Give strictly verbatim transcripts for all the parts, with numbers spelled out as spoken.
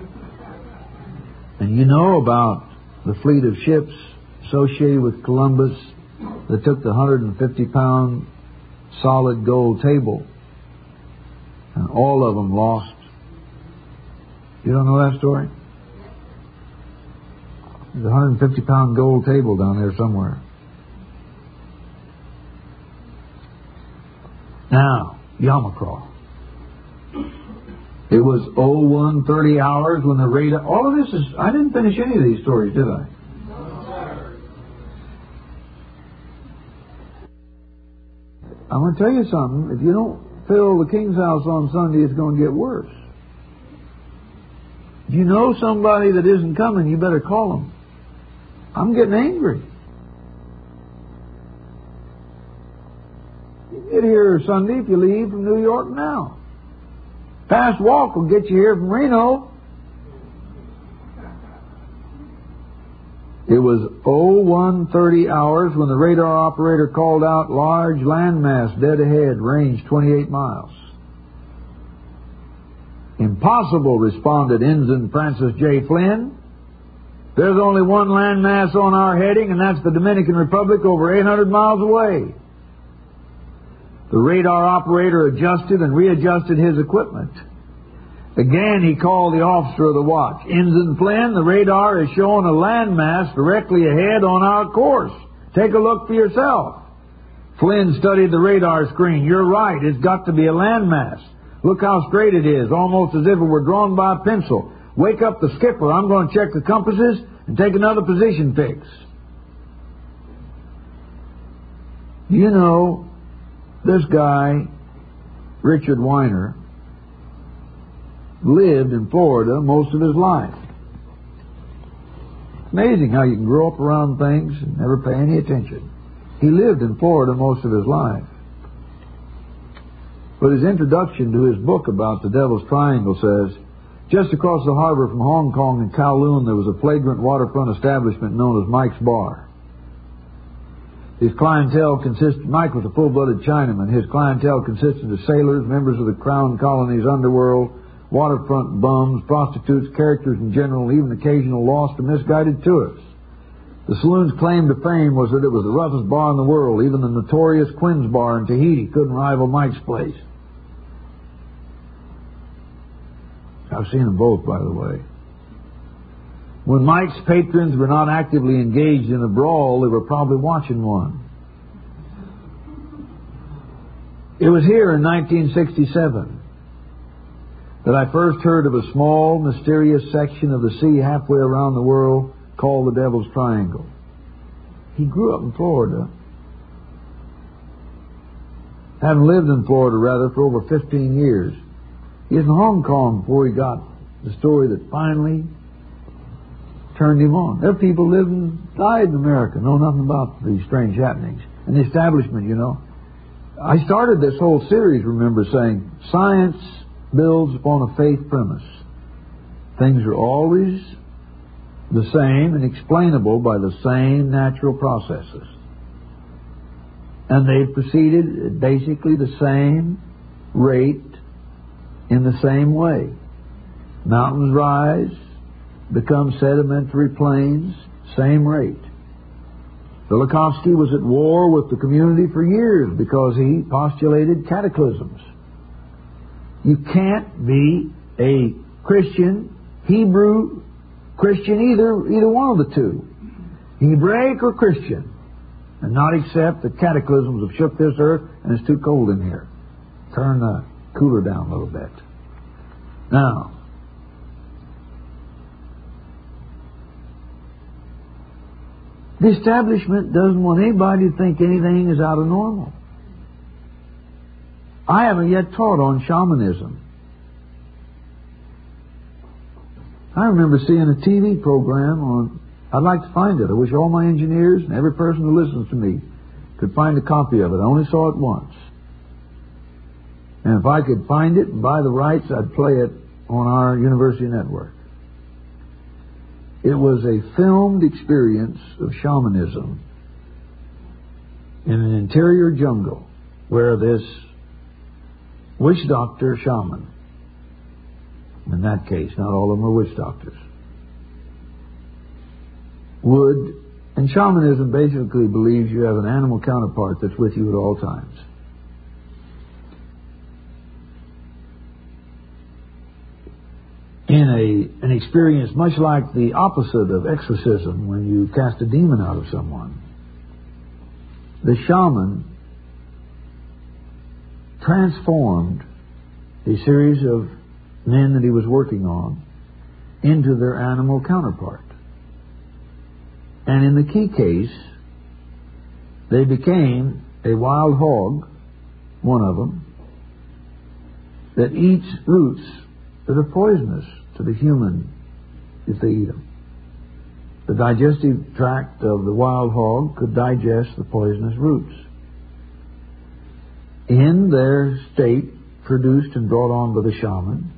And you know about the fleet of ships associated with Columbus that took the one hundred fifty pound solid gold table, and all of them lost. You don't know that story? There's a one hundred fifty pound gold table down there somewhere. Now, Yamacraw. It was oh one thirty hours when the radar... All of this is... I didn't finish any of these stories, did I? I'm going to tell you something. If you don't fill the King's House on Sunday, it's going to get worse. If you know somebody that isn't coming, you better call them. I'm getting angry. You get here Sunday if you leave from New York now. Fast walk will get you here from Reno. It was oh one thirty hours when the radar operator called out large landmass dead ahead, range twenty-eight miles. Impossible, responded Ensign Francis J. Flynn. There's only one landmass on our heading, and that's the Dominican Republic over eight hundred miles away. The radar operator adjusted and readjusted his equipment. Again, he called the officer of the watch. Ensign Flynn, the radar is showing a landmass directly ahead on our course. Take a look for yourself. Flynn studied the radar screen. You're right, it's got to be a landmass. Look how straight it is, almost as if it were drawn by a pencil. Wake up the skipper. I'm going to check the compasses and take another position fix. You know, this guy, Richard Weiner, lived in Florida most of his life. It's amazing how you can grow up around things and never pay any attention. He lived in Florida most of his life. But his introduction to his book about the Devil's Triangle says, just across the harbor from Hong Kong and Kowloon, there was a flagrant waterfront establishment known as Mike's Bar. His clientele consisted, Mike was a full-blooded Chinaman. His clientele consisted of sailors, members of the Crown Colony's underworld, waterfront bums, prostitutes, characters in general, even occasional lost or misguided tourists. The saloon's claim to fame was that it was the roughest bar in the world. Even the notorious Quinn's Bar in Tahiti couldn't rival Mike's place. I've seen them both, by the way. When Mike's patrons were not actively engaged in a brawl, they were probably watching one. It was here in nineteen sixty-seven that I first heard of a small, mysterious section of the sea halfway around the world called the Devil's Triangle. He grew up in Florida. Hadn't lived in Florida, rather, for over fifteen years. He was in Hong Kong before he got the story that finally turned him on. There are people live and died in America, know nothing about these strange happenings. And the establishment, you know. I started this whole series, remember, saying science builds upon a faith premise. Things are always the same and explainable by the same natural processes. And they've proceeded at basically the same rate in the same way. Mountains rise, become sedimentary plains, same rate. Velikovsky was at war with the community for years because he postulated cataclysms. You can't be a Christian, Hebrew, Christian, either either one of the two, Hebraic or Christian, and not accept that cataclysms have shook this earth and it's too cold in here. Turn the cooler down a little bit. Now, the establishment doesn't want anybody to think anything is out of normal. I haven't yet taught on shamanism. I remember seeing a T V program on, I'd like to find it. I wish all my engineers and every person who listens to me could find a copy of it. I only saw it once. And if I could find it and buy the rights, I'd play it on our university network. It was a filmed experience of shamanism in an interior jungle where this witch doctor shaman in that case. Not all of them are witch doctors. Would, and shamanism basically believes you have an animal counterpart that's with you at all times. In a, an experience much like the opposite of exorcism, when you cast a demon out of someone, the shaman transformed a series of men that he was working on into their animal counterpart. And in the key case, they became a wild hog, one of them, that eats roots that are poisonous to the human if they eat them. The digestive tract of the wild hog could digest the poisonous roots. In their state, produced and brought on by the shaman,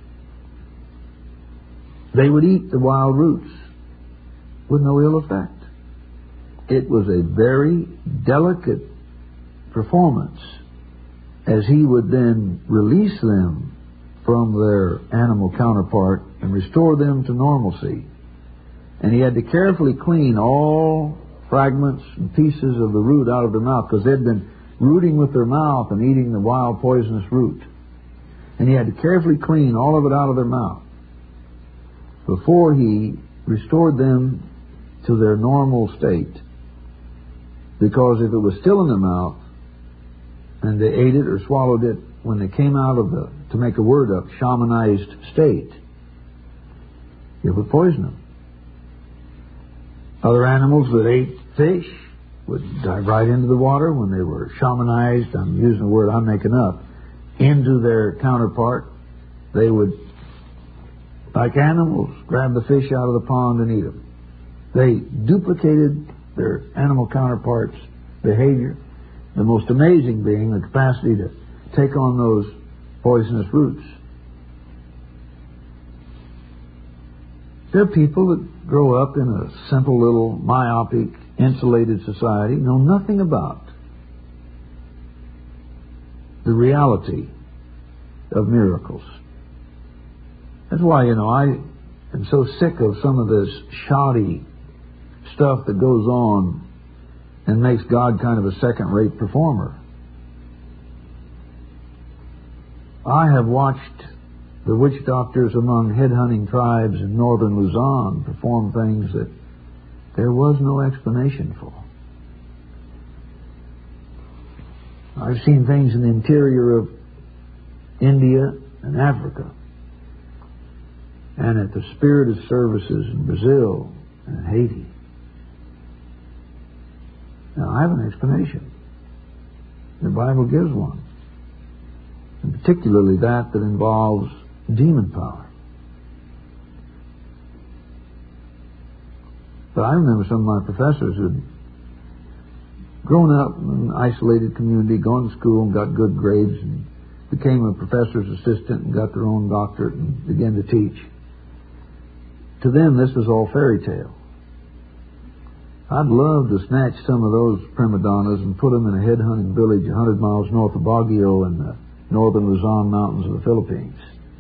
they would eat the wild roots with no ill effect. It was a very delicate performance, as he would then release them from their animal counterpart and restore them to normalcy. And he had to carefully clean all fragments and pieces of the root out of their mouth, because they'd been rooting with their mouth and eating the wild poisonous root. And he had to carefully clean all of it out of their mouth before he restored them to their normal state. Because if it was still in their mouth and they ate it or swallowed it when they came out of the, to make a word up, shamanized state, it would poison them. Other animals that ate fish would dive right into the water when they were shamanized, I'm using a word I'm making up, into their counterpart. They would, like animals, grab the fish out of the pond and eat them. They duplicated their animal counterparts' behavior, the most amazing being the capacity to take on those poisonous roots. There are people that grow up in a simple little myopic, insulated society, know nothing about the reality of miracles. That's why, you know, I am so sick of some of this shoddy stuff that goes on and makes God kind of a second-rate performer. I have watched the witch doctors among headhunting tribes in northern Luzon perform things that there was no explanation for. I've seen things in the interior of India and Africa, and at the Spiritus services in Brazil and Haiti. Now, I have an explanation. The Bible gives one, and particularly that that involves demon power. But I remember some of my professors who'd grown up in an isolated community, gone to school and got good grades, and became a professor's assistant and got their own doctorate and began to teach. To them, this was all fairy tale. I'd love to snatch some of those prima donnas and put them in a headhunting village one hundred miles north of Baguio in the northern Luzon mountains of the Philippines.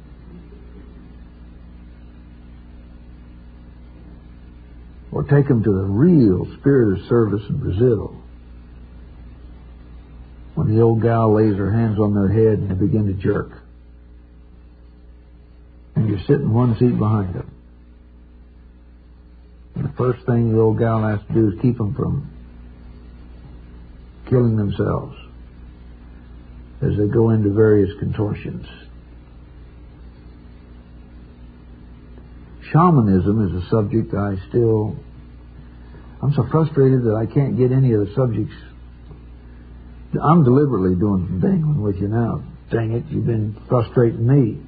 Or take them to the real Spiritus service in Brazil, when the old gal lays her hands on their head and they begin to jerk. And you're sitting one seat behind them. And the first thing the old gal has to do is keep them from killing themselves as they go into various contortions. Shamanism is a subject I still... I'm so frustrated that I can't get any of the subjects. I'm deliberately doing some dangling with you now. Dang it, you've been frustrating me.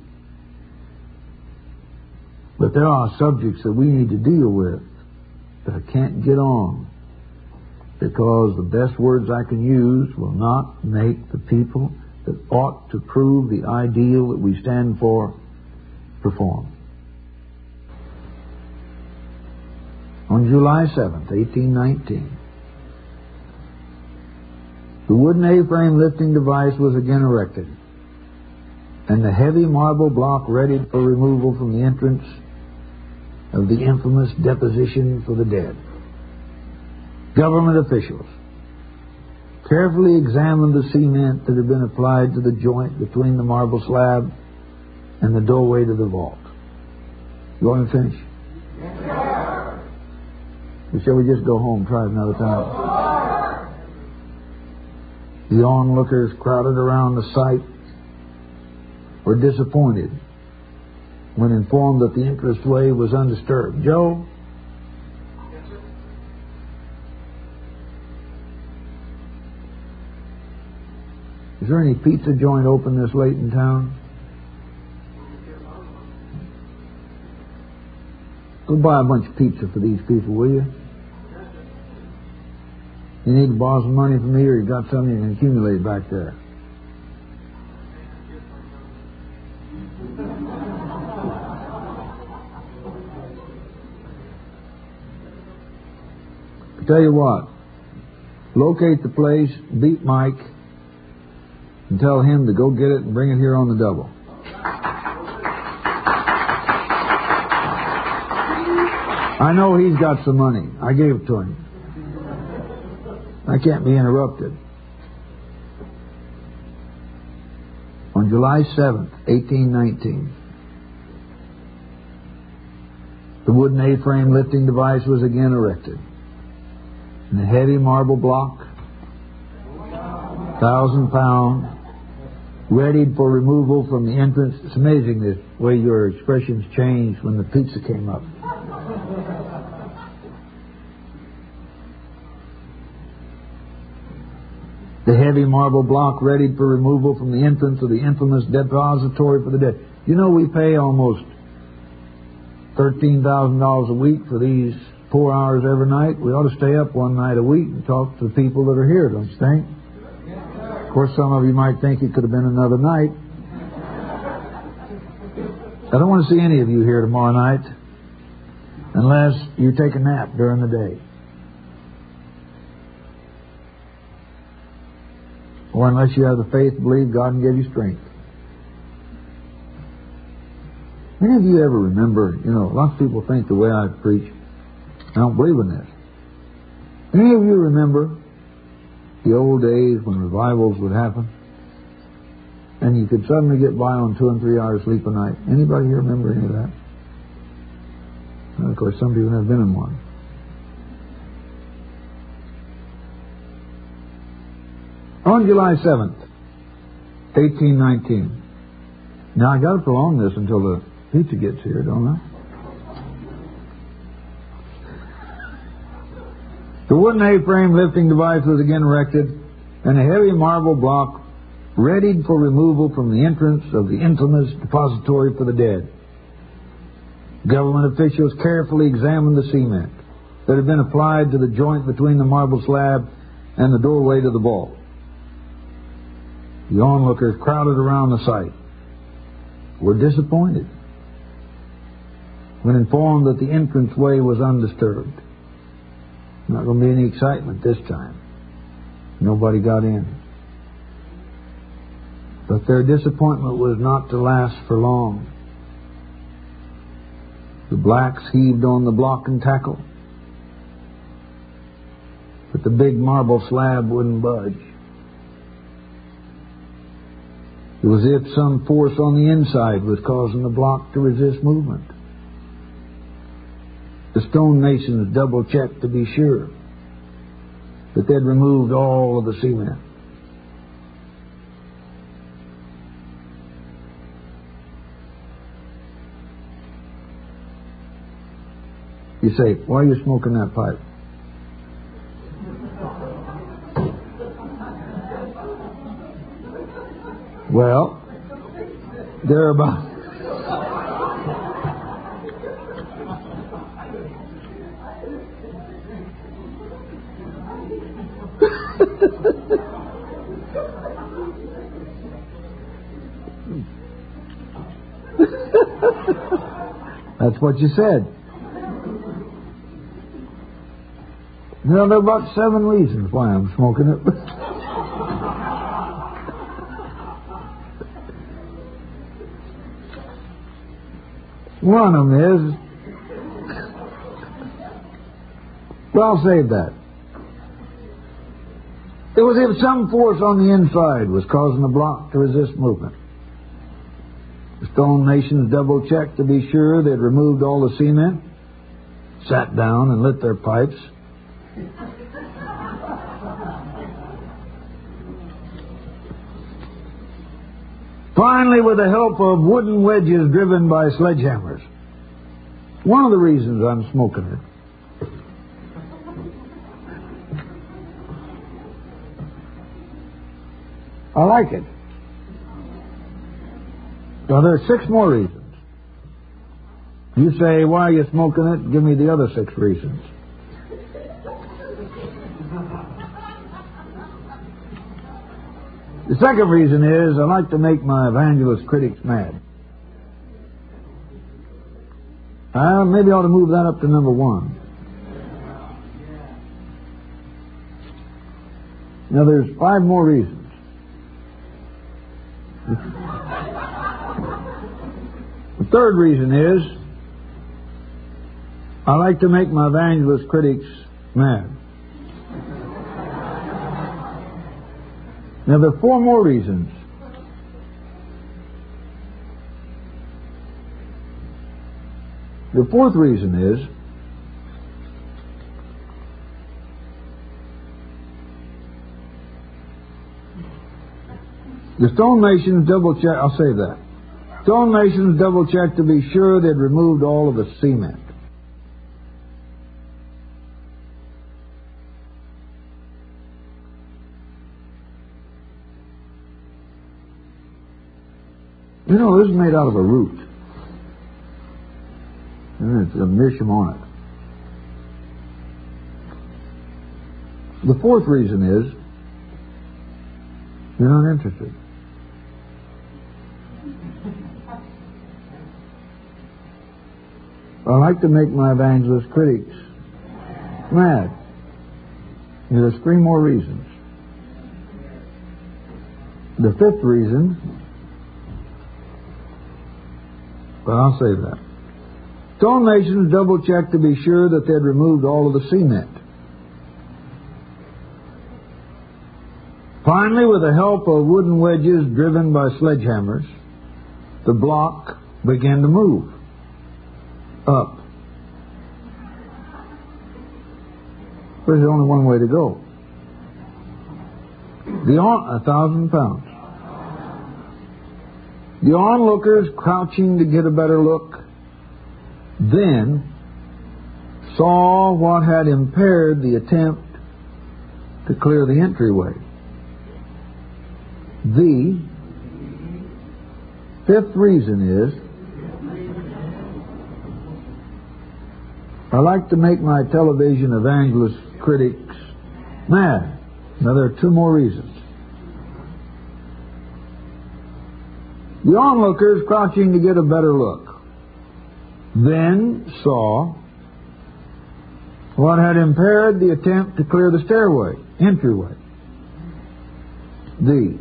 But there are subjects that we need to deal with that I can't get on, because the best words I can use will not make the people that ought to prove the ideal that we stand for perform. On July seventh, eighteen nineteen, the wooden A-frame lifting device was again erected. and the heavy marble block ready for removal from the entrance of the infamous deposition for the dead. Government officials carefully examined the cement that had been applied to the joint between the marble slab and the doorway to the vault. You want to finish? Yes, sir. Or shall we just go home, try it another time? The onlookers crowded around the site were disappointed when informed that the entranceway was undisturbed. Joe? Yes, sir. Is there any pizza joint open this late in town? Go buy a bunch of pizza for these people, will you? You need to borrow some money from me, or you got something you can accumulate back there. I tell you what, locate the place, beat Mike, and tell him to go get it and bring it here on the double. I know he's got some money. I gave it to him. I can't be interrupted. On July seventh, eighteen nineteen, the wooden A-frame lifting device was again erected. And the heavy marble block, thousand pound, readied for removal from the entrance. It's amazing the way your expressions changed when the pizza came up. The heavy marble block readied for removal from the entrance of the infamous depository for the dead. You know we pay almost thirteen thousand dollars a week for these four hours every night. We ought to stay up one night a week and talk to the people that are here, don't you think? Of course, some of you might think it could have been another night. I don't want to see any of you here tomorrow night unless you take a nap during the day. Or unless you have the faith to believe God can give you strength. Any of you ever remember, you know, lots of people think the way I preach, I don't believe in this. Any of you remember the old days when revivals would happen? And you could suddenly get by on two and three hours sleep a night. Anybody here remember any of that? Well, of course, some people have been in one. On July seventh, eighteen nineteen. Now, I got to prolong this until the pizza gets here, don't I? The wooden A-frame lifting device was again erected, and a heavy marble block readied for removal from the entrance of the infamous depository for the dead. Government officials carefully examined the cement that had been applied to the joint between the marble slab and the doorway to the vault. The onlookers crowded around the site were disappointed when informed that the entranceway was undisturbed. Not going to be any excitement this time. Nobody got in. But their disappointment was not to last for long. The blacks heaved on the block and tackle, but the big marble slab wouldn't budge. It was as if some force on the inside was causing the block to resist movement. The stonemasons double-checked to be sure that they'd removed all of the cement. You say, why are you smoking that pipe? Well, they're about... That's what you said. Now, there are about seven reasons why I'm smoking it. One of them is, well, I'll save that. It was if some force on the inside was causing the block to resist movement. The Stone Nations double-checked to be sure they'd removed all the cement, sat down and lit their pipes. Finally, with the help of wooden wedges driven by sledgehammers. One of the reasons I'm smoking it. I like it. Now, there are six more reasons. You say, why are you smoking it? Give me the other six reasons. The second reason is I like to make my evangelist critics mad. Uh, maybe I ought to move that up to number one. Now, there's five more reasons. The third reason is I like to make my evangelist critics mad. Now, there are four more reasons. The fourth reason is the Stone Nations double-checked, I'll say that. Stone Nations double-checked to be sure they'd removed all of the cement. You know, this is made out of a root. And it's a misham on it. The fourth reason is you're not interested. I like to make my evangelist critics mad. There's three more reasons. The fifth reason, but I'll save that. Stone Nations double-checked to be sure that they'd removed all of the cement. Finally, with the help of wooden wedges driven by sledgehammers, the block began to move up. There's only one way to go. The on, a thousand pounds. The onlookers, crouching to get a better look, then saw what had impaired the attempt to clear the entryway. The fifth reason is I like to make my television evangelist critics mad. Now, there are two more reasons. The onlookers, crouching to get a better look, then saw what had impaired the attempt to clear the stairway, entryway. The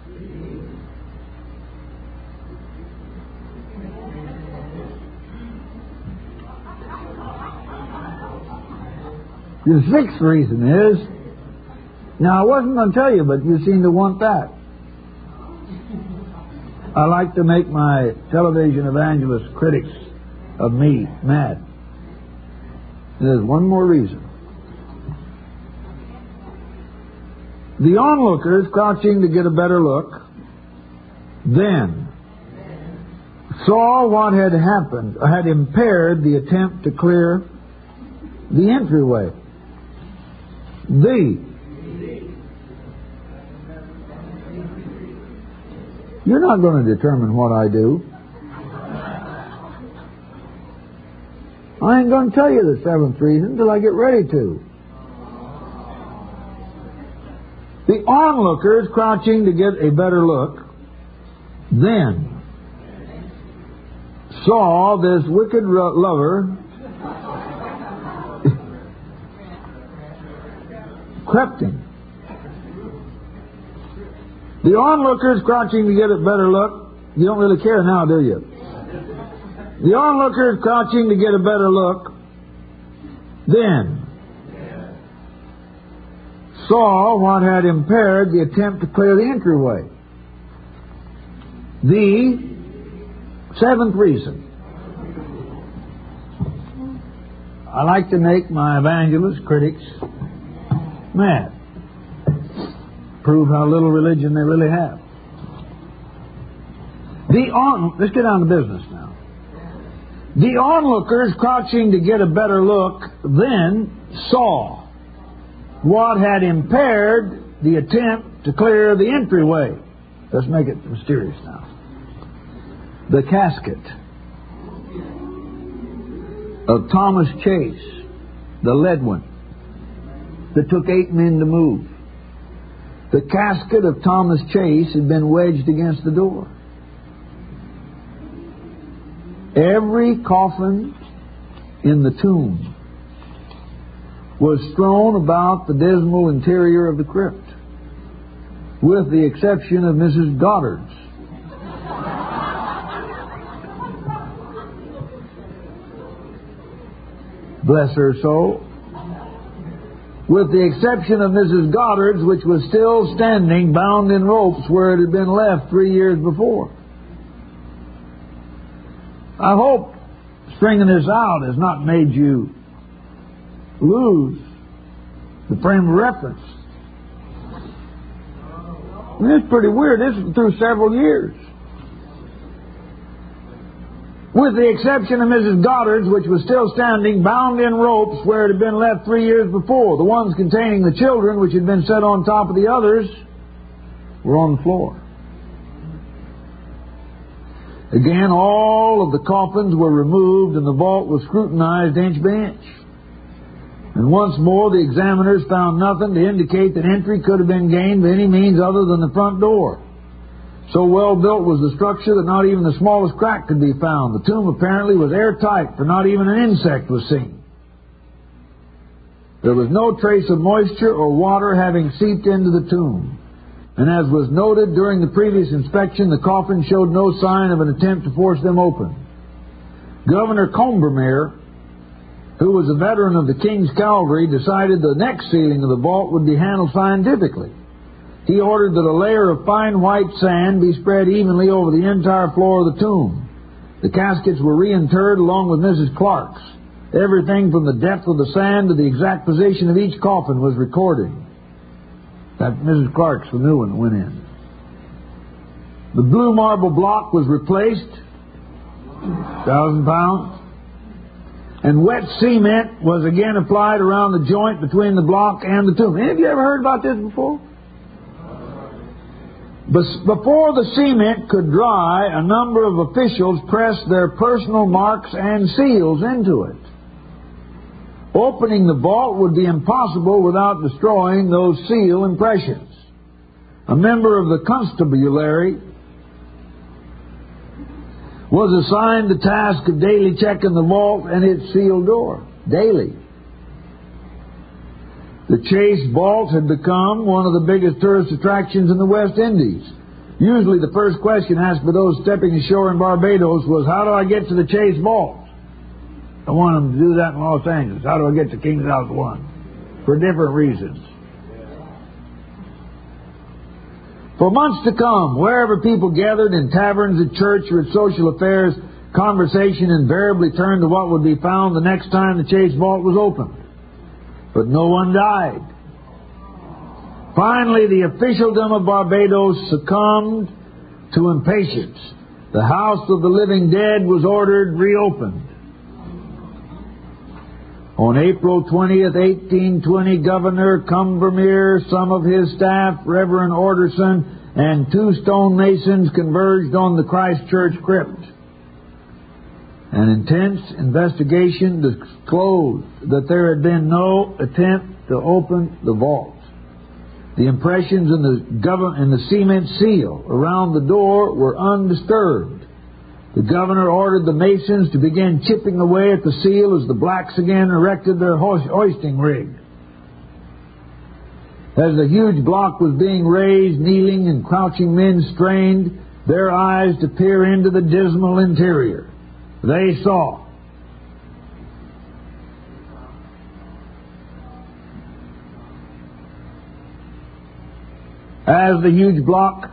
The sixth reason is, now I wasn't going to tell you, but you seem to want that. I like to make my television evangelist critics of me mad. There's one more reason. The onlookers, crouching to get a better look, then saw what had happened, had impaired the attempt to clear the entryway. The You're not going to determine what I do. I ain't going to tell you the seventh reason until I get ready to. The onlookers, crouching to get a better look, then saw this wicked lover crept in. The onlookers, crouching to get a better look, you don't really care now, do you? The onlookers, crouching to get a better look, then saw what had impaired the attempt to clear the entryway. The seventh reason. I like to make my evangelist critics mad. Prove how little religion they really have. The on, let's get down to business now. The onlookers, crouching to get a better look, then saw what had impaired the attempt to clear the entryway. Let's make it mysterious now. The casket of Thomas Chase, the lead one, that took eight men to move. The casket of Thomas Chase had been wedged against the door. Every coffin in the tomb was strewn about the dismal interior of the crypt, with the exception of Missus Goddard's. Bless her soul. With the exception of Missus Goddard's, which was still standing, bound in ropes where it had been left three years before. I hope stringing this out has not made you lose the frame of reference. I mean, it's pretty weird. This is through several years. With the exception of Missus Goddard's, which was still standing, bound in ropes where it had been left three years before. The ones containing the children, which had been set on top of the others, were on the floor. Again, all of the coffins were removed and the vault was scrutinized inch by inch. And once more the examiners found nothing to indicate that entry could have been gained by any means other than the front door. So well built was the structure that not even the smallest crack could be found. The tomb apparently was airtight, for not even an insect was seen. There was no trace of moisture or water having seeped into the tomb. And as was noted during the previous inspection, the coffin showed no sign of an attempt to force them open. Governor Combermere, who was a veteran of the King's Cavalry, decided the next sealing of the vault would be handled scientifically. He ordered that a layer of fine white sand be spread evenly over the entire floor of the tomb. The caskets were reinterred along with Missus Clark's. Everything from the depth of the sand to the exact position of each coffin was recorded. That Missus Clark's, the new one that went in. The blue marble block was replaced, thousand pounds, and wet cement was again applied around the joint between the block and the tomb. Any of you ever heard about this before? Before the cement could dry, a number of officials pressed their personal marks and seals into it. Opening the vault would be impossible without destroying those seal impressions. A member of the constabulary was assigned the task of daily checking the vault and its sealed door. Daily. The Chase Vault had become one of the biggest tourist attractions in the West Indies. Usually the first question asked by those stepping ashore in Barbados was, how do I get to the Chase Vault? I want them to do that in Los Angeles. How do I get to King's House One? For different reasons. For months to come, wherever people gathered, in taverns, at church, or at social affairs, conversation invariably turned to what would be found the next time the Chase Vault was opened. But no one died. Finally, the officialdom of Barbados succumbed to impatience. The house of the living dead was ordered reopened. On April twentieth, eighteen twenty, Governor Combermere, some of his staff, Reverend Orderson, and two stonemasons converged on the Christ Church crypt. An intense investigation disclosed that there had been no attempt to open the vault. The impressions in the, gov- in the cement seal around the door were undisturbed. The governor ordered the masons to begin chipping away at the seal as the blacks again erected their ho- hoisting rig. As the huge block was being raised, kneeling and crouching men strained their eyes to peer into the dismal interior. They saw. As the huge block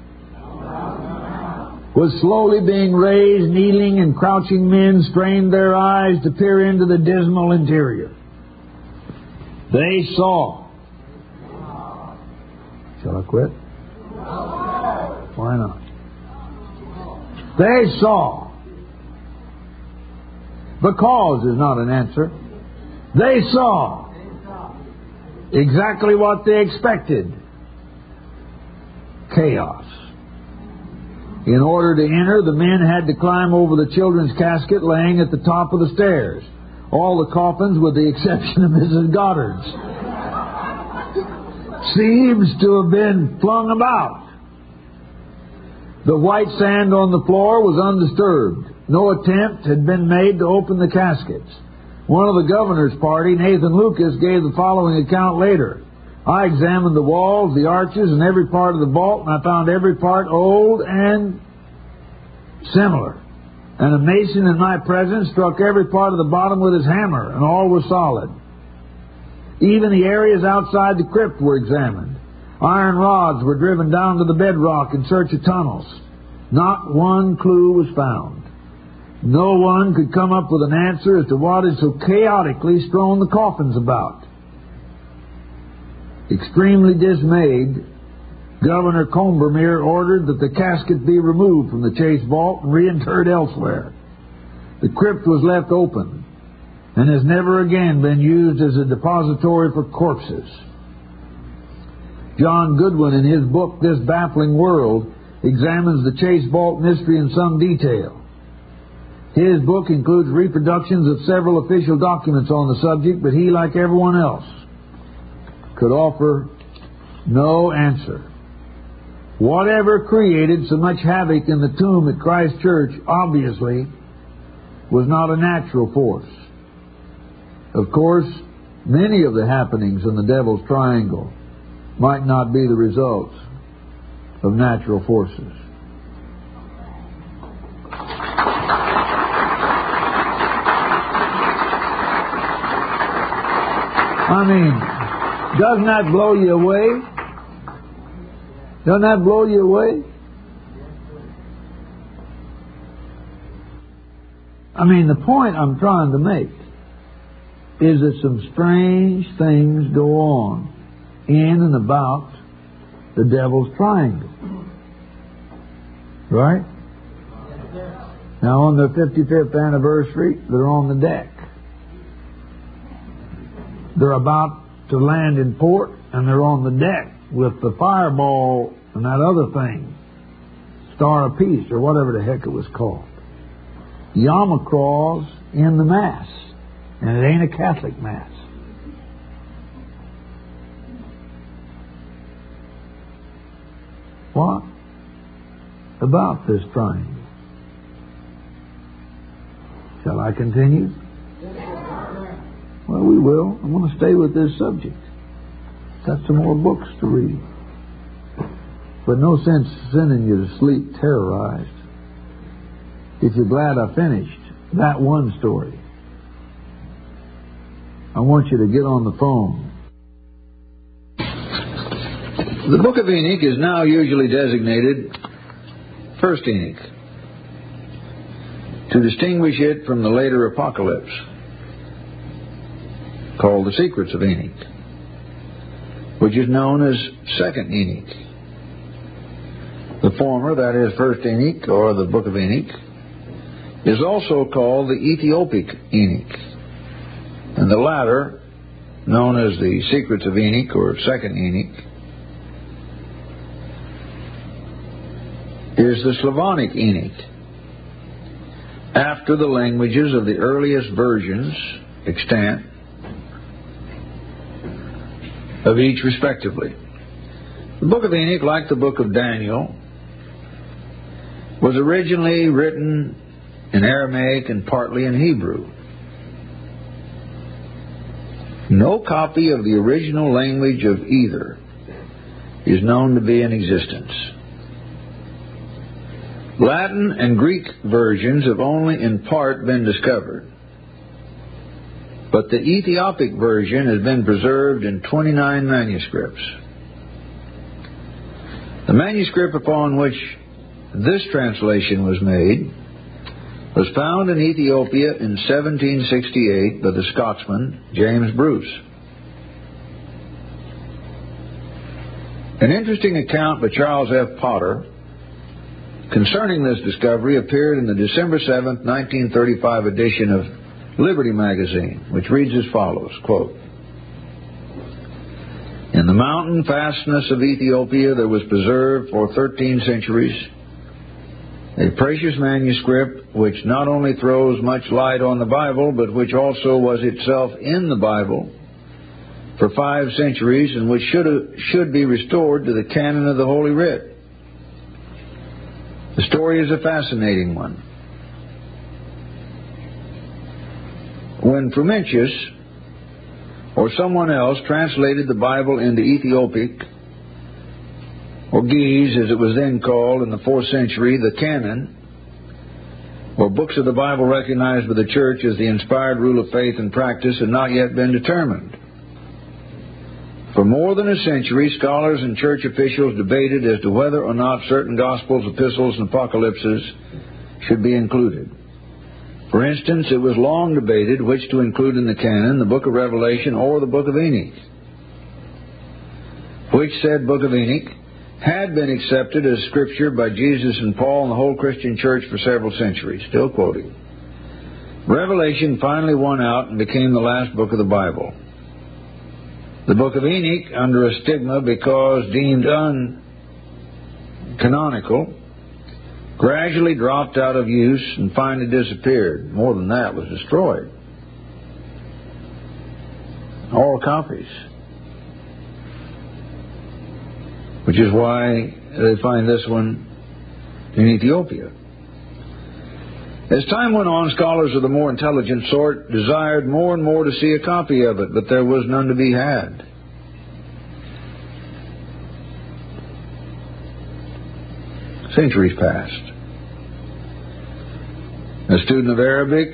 was slowly being raised, kneeling and crouching men strained their eyes to peer into the dismal interior. They saw. Shall I quit? Why not? They saw. Because is not an answer. They saw exactly what they expected. Chaos. In order to enter, the men had to climb over the children's casket laying at the top of the stairs. All the coffins, with the exception of Missus Goddard's, seems to have been flung about. The white sand on the floor was undisturbed. No attempt had been made to open the caskets. One of the governor's party, Nathan Lucas, gave the following account later. I examined the walls, the arches, and every part of the vault, and I found every part old and similar. And a mason in my presence struck every part of the bottom with his hammer, and all was solid. Even the areas outside the crypt were examined. Iron rods were driven down to the bedrock in search of tunnels. Not one clue was found. No one could come up with an answer as to what had so chaotically strewn the coffins about. Extremely dismayed, Governor Combermere ordered that the casket be removed from the Chase vault and reinterred elsewhere. The crypt was left open and has never again been used as a depository for corpses. John Goodwin, in his book, This Baffling World, examines the Chase vault mystery in some detail. His book includes reproductions of several official documents on the subject, but he, like everyone else, could offer no answer. Whatever created so much havoc in the tomb at Christ Church obviously was not a natural force. Of course, many of the happenings in the Devil's Triangle might not be the results of natural forces. I mean, doesn't that blow you away? Doesn't that blow you away? I mean, the point I'm trying to make is that some strange things go on in and about the Devil's Triangle. Right? Now, on their fifty-fifth anniversary, they're on the deck. They're about to land in port, and they're on the deck with the fireball and that other thing, Star of Peace, or whatever the heck it was called. Yarmacraw's in the Mass, and it ain't a Catholic Mass. What about this triangle? Shall I continue? Well, we will. I'm going to stay with this subject. Got some more books to read. But no sense sending you to sleep terrorized. If you're glad I finished that one story, I want you to get on the phone. The Book of Enoch is now usually designated First Enoch to distinguish it from the later Apocalypse, called the Secrets of Enoch, which is known as Second Enoch. The former, that is First Enoch, or the Book of Enoch, is also called the Ethiopic Enoch, and the latter, known as the Secrets of Enoch, or Second Enoch, is the Slavonic Enoch, after the languages of the earliest versions extant of each respectively. The Book of Enoch, like the Book of Daniel, was originally written in Aramaic and partly in Hebrew. No copy of the original language of either is known to be in existence. Latin and Greek versions have only in part been discovered, but the Ethiopic version has been preserved in twenty-nine manuscripts. The manuscript upon which this translation was made was found in Ethiopia in seventeen sixty-eight by the Scotsman James Bruce. An interesting account by Charles F. Potter concerning this discovery appeared in the December seventh, nineteen thirty-five edition of Liberty magazine, which reads as follows, quote, "In the mountain fastness of Ethiopia there was preserved for thirteen centuries a precious manuscript which not only throws much light on the Bible, but which also was itself in the Bible for five centuries, and which should should be restored to the canon of the Holy Writ. The story is a fascinating one. When Frumentius or someone else translated the Bible into Ethiopic, or Ge'ez as it was then called in the fourth century, the canon, or books of the Bible recognized by the Church as the inspired rule of faith and practice, had not yet been determined. For more than a century, scholars and church officials debated as to whether or not certain Gospels, epistles, and apocalypses should be included. For instance, it was long debated which to include in the canon, the Book of Revelation or the Book of Enoch, which said Book of Enoch had been accepted as Scripture by Jesus and Paul and the whole Christian church for several centuries." Still quoting. Revelation finally won out and became the last book of the Bible. The Book of Enoch, under a stigma because deemed uncanonical, gradually dropped out of use and finally disappeared. More than that, was destroyed. All copies. Which is why they find this one in Ethiopia. As time went on, scholars of the more intelligent sort desired more and more to see a copy of it, but there was none to be had. Centuries passed. A student of Arabic,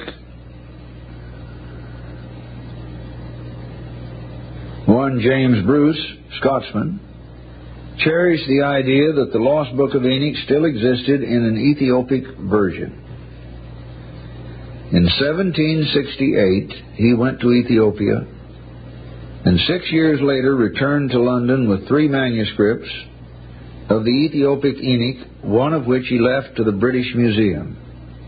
one James Bruce, Scotsman, cherished the idea that the lost Book of Enoch still existed in an Ethiopic version. In seventeen sixty-eight, he went to Ethiopia, and six years later returned to London with three manuscripts of the Ethiopic Enoch, one of which he left to the British Museum.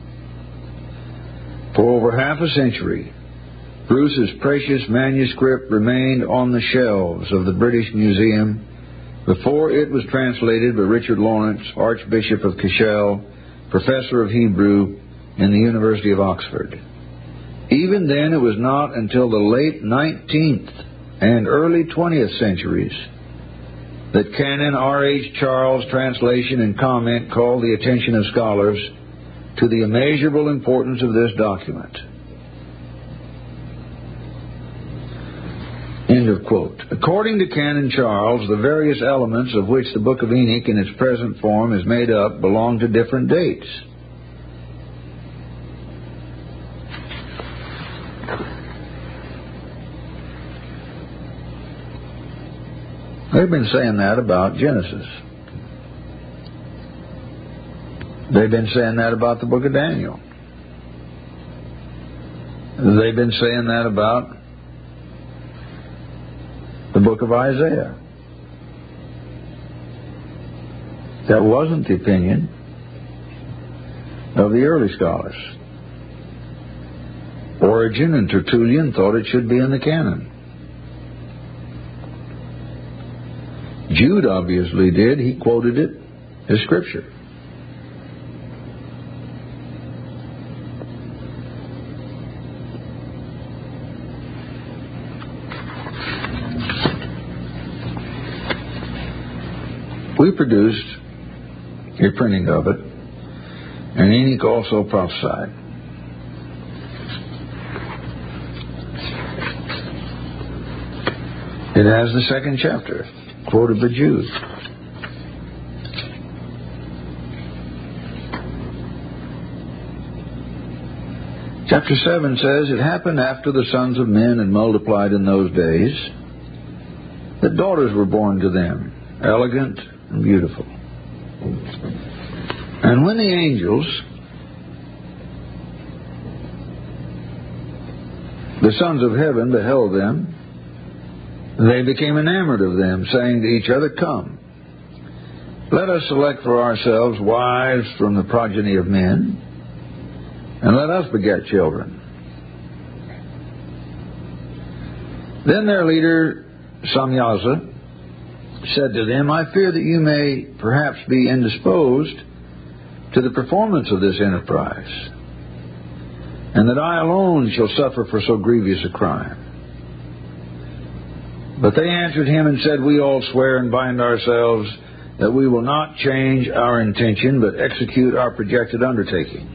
For over half a century, Bruce's precious manuscript remained on the shelves of the British Museum before it was translated by Richard Lawrence, Archbishop of Cashel, Professor of Hebrew in the University of Oxford. Even then, it was not until the late nineteenth and early twentieth centuries that Canon R H Charles' translation and comment called the attention of scholars to the immeasurable importance of this document. End of quote. According to Canon Charles, the various elements of which the Book of Enoch in its present form is made up belong to different dates. They've been saying that about Genesis. They've been saying that about the book of Daniel. They've been saying that about the book of Isaiah. That wasn't the opinion of the early scholars. Origen and Tertullian thought it should be in the canon. Jude obviously did. He quoted it as Scripture. We produced a printing of it, and Enoch also prophesied. It has the second chapter, quoted by Jude. Chapter seven says, "It happened after the sons of men had multiplied in those days, that daughters were born to them, elegant and beautiful. And when the angels, the sons of heaven, beheld them, they became enamored of them, saying to each other, 'Come, let us select for ourselves wives from the progeny of men, and let us beget children.' Then their leader, Samyaza, said to them, 'I fear that you may perhaps be indisposed to the performance of this enterprise, and that I alone shall suffer for so grievous a crime.' But they answered him and said, 'We all swear and bind ourselves that we will not change our intention, but execute our projected undertaking.'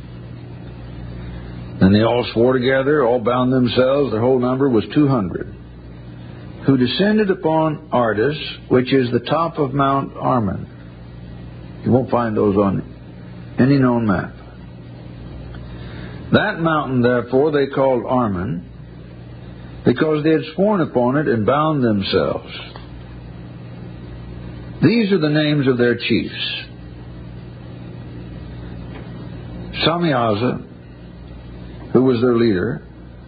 Then they all swore together, all bound themselves, their whole number was two hundred, who descended upon Ardis, which is the top of Mount Armon." You won't find those on any known map. "That mountain, therefore, they called Armon, because they had sworn upon it and bound themselves. These are the names of their chiefs: Samyaza, who was their leader,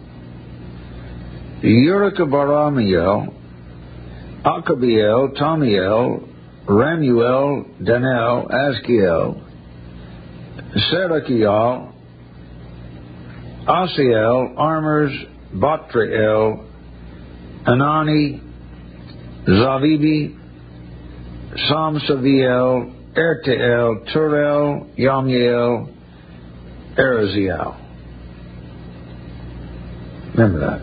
Urikabaramiel, Akabiel, Tamiel, Ramuel, Danel, Azkiel, Serakiel, Asiel, Armers, Batriel, Anani, Zavibi, Samsaviel, Ertiel, Turel, Yamiel, Araziel." Remember that.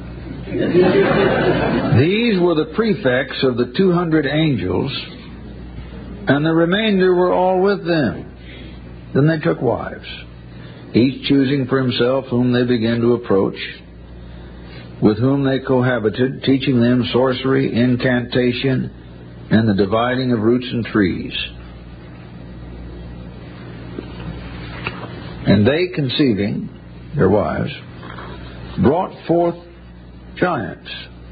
"These were the prefects of the two hundred angels, and the remainder were all with them. Then they took wives, each choosing for himself whom they began to approach, with whom they cohabited, teaching them sorcery, incantation, and the dividing of roots and trees. And they, conceiving, their wives, brought forth giants."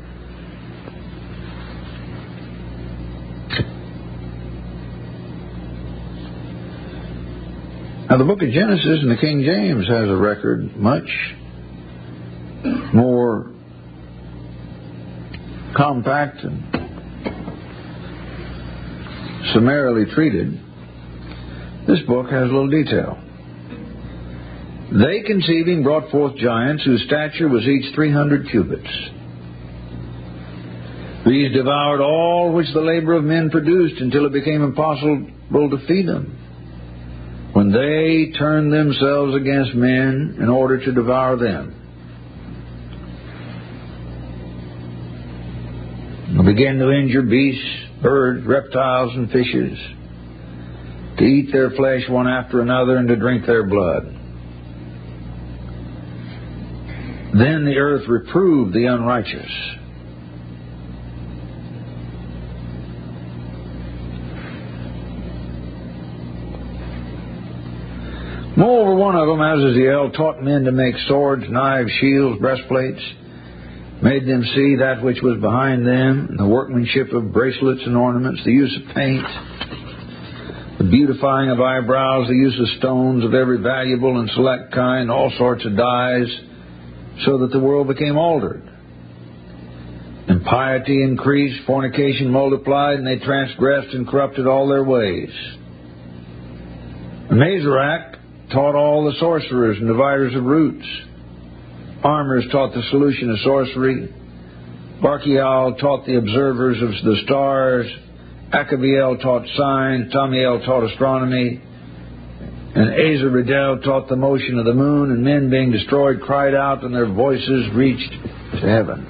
Now, the book of Genesis in the King James has a record much more compact and summarily treated. This book has a little detail. "They, conceiving, brought forth giants whose stature was each three hundred cubits. These devoured all which the labor of men produced, until it became impossible to feed them, when they turned themselves against men in order to devour them. They began to injure beasts, birds, reptiles, and fishes, to eat their flesh one after another, and to drink their blood. Then the earth reproved the unrighteous. Moreover, one of them, Azazel, taught men to make swords, knives, shields, breastplates, made them see that which was behind them, the workmanship of bracelets and ornaments, the use of paint, the beautifying of eyebrows, the use of stones of every valuable and select kind, all sorts of dyes, so that the world became altered. Impiety increased, fornication multiplied, and they transgressed and corrupted all their ways. Mazarach taught all the sorcerers and dividers of roots. Armers taught the solution of sorcery. Barkiel taught the observers of the stars. Akabiel taught signs. Tamiel taught astronomy. And Azariddel taught the motion of the moon, and men being destroyed cried out, and their voices reached to heaven.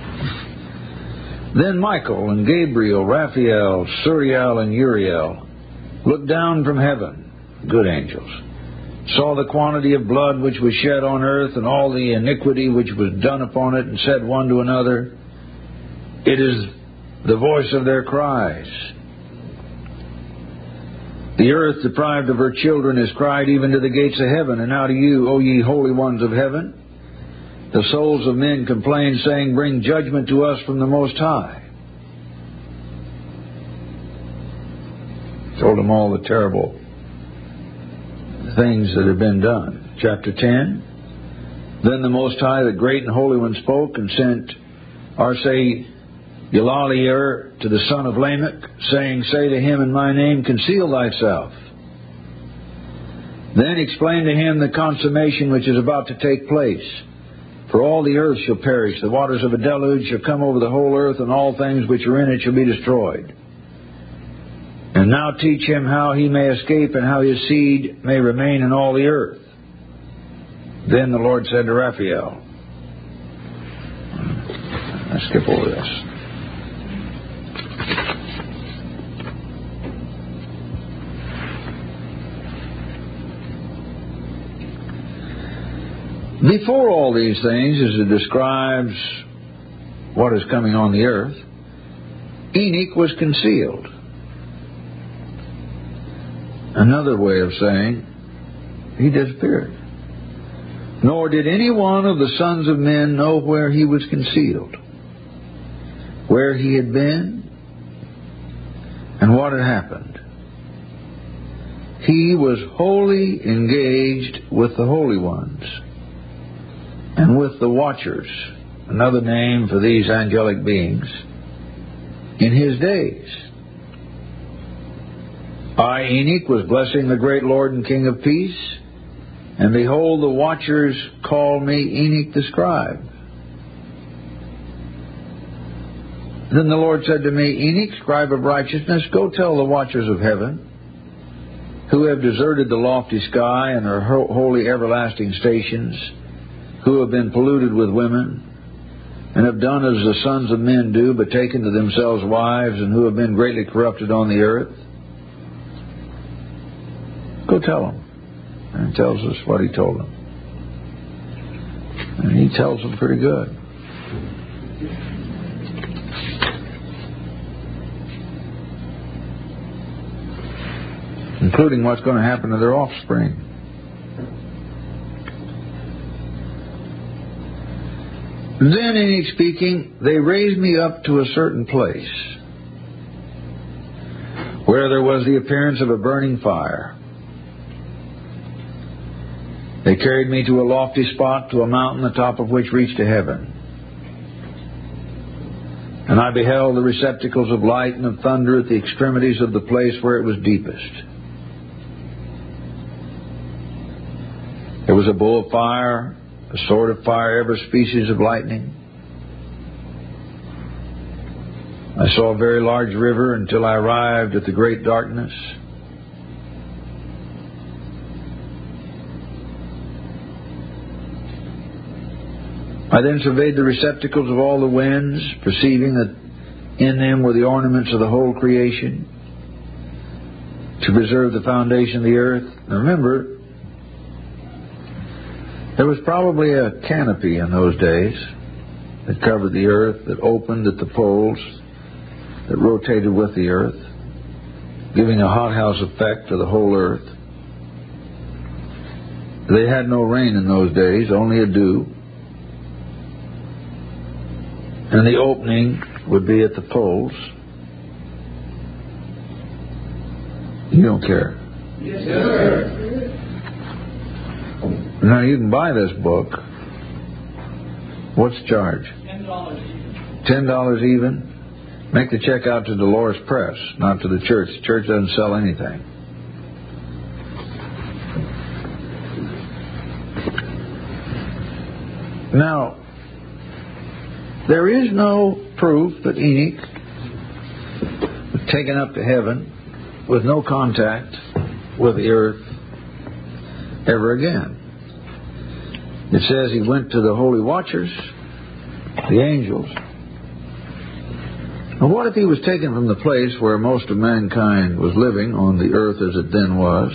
Then Michael and Gabriel, Raphael, Suriel, and Uriel looked down from heaven, good angels, saw the quantity of blood which was shed on earth, and all the iniquity which was done upon it, and said one to another, "It is the voice of their cries." The earth, deprived of her children, has cried even to the gates of heaven. And now to you, O ye holy ones of heaven, the souls of men complain, saying, bring judgment to us from the Most High. Told them all the terrible things that have been done. Chapter ten. Then the Most High, the great and holy one, spoke and sent Arsay Yelalier to the son of Lamech, saying, say to him in my name, conceal thyself. Then explain to him the consummation which is about to take place. For all the earth shall perish, the waters of a deluge shall come over the whole earth, and all things which are in it shall be destroyed. And now teach him how he may escape, and how his seed may remain in all the earth. Then the Lord said to Raphael, I skip over this. Before all these things, as it describes what is coming on the earth, Enoch was concealed. Another way of saying, he disappeared. Nor did any one of the sons of men know where he was concealed, where he had been, and what had happened. He was wholly engaged with the holy ones and with the watchers, another name for these angelic beings, in his days. I, Enoch, was blessing the great Lord and King of peace, and behold, the watchers called me Enoch the scribe. Then the Lord said to me, Enoch, scribe of righteousness, go tell the watchers of heaven, who have deserted the lofty sky and their holy everlasting stations, who have been polluted with women, and have done as the sons of men do, but taken to themselves wives, and who have been greatly corrupted on the earth. Go tell them. And he tells us what he told them. And he tells them pretty good. Including what's going to happen to their offspring. Then, in each speaking, they raised me up to a certain place, where there was the appearance of a burning fire. They carried me to a lofty spot, to a mountain, the top of which reached to heaven. And I beheld the receptacles of light and of thunder at the extremities of the place where it was deepest. There was a bow of fire, a sword of fire, every species of lightning. I saw a very large river until I arrived at the great darkness. I then surveyed the receptacles of all the winds, perceiving that in them were the ornaments of the whole creation, to preserve the foundation of the earth. Now remember, there was probably a canopy in those days that covered the earth, that opened at the poles, that rotated with the earth, giving a hothouse effect to the whole earth. They had no rain in those days, only a dew. And the opening would be at the poles. You don't care. Yes, sir. Now you can buy this book. What's the charge? Ten dollars even. Ten dollars even? Make the check out to Dolores Press, not to the church. The church doesn't sell anything. Now, there is no proof that Enoch was taken up to heaven with no contact with the earth ever again. It says he went to the holy watchers, the angels. Now, what if he was taken from the place where most of mankind was living on the earth as it then was,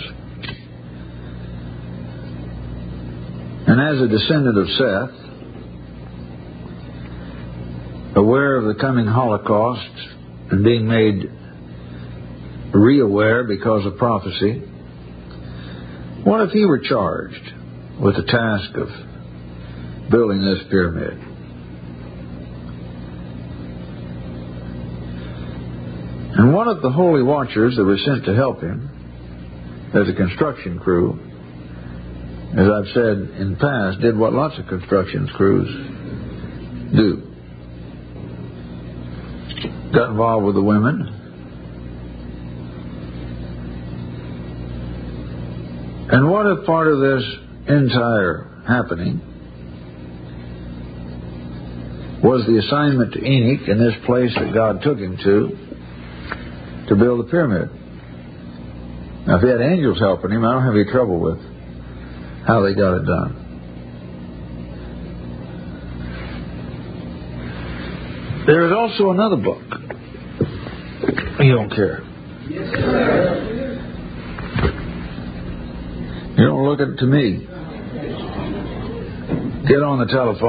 and as a descendant of Seth, aware of the coming Holocaust and being made re-aware because of prophecy. What if he were charged with the task of building this pyramid? And one of the holy watchers that were sent to help him as a construction crew, as I've said in the past, did what lots of construction crews do. Got involved with the women. And what if part of this entire happening was the assignment to Enoch in this place that God took him to, to build the pyramid? Now, if he had angels helping him, I don't have any trouble with how they got it done. There is also another book. You don't care. Yes, sir. You don't look at it to me. Get on the telephone.